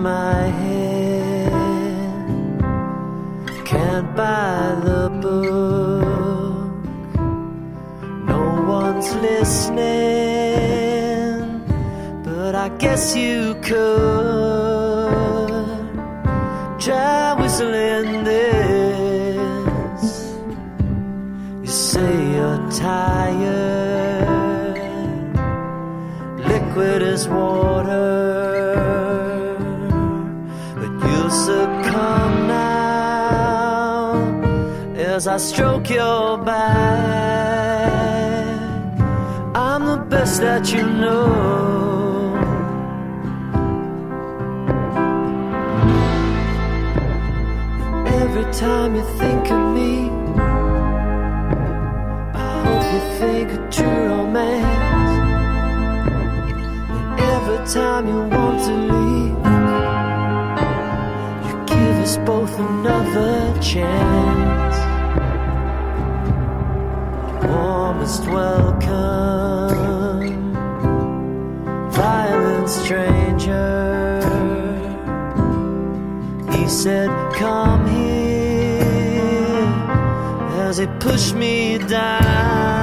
my head, can't buy the book, no one's listening, but I guess you could try whistling this. You say you're tired, liquid as water, but you'll succumb now as I stroke your back. I'm the best that you know. Every time you think of me, I hope you think of true romance. And every time you want to leave, you give us both another chance. Warmest welcome, violent stranger. He said, come here, as he pushed me down.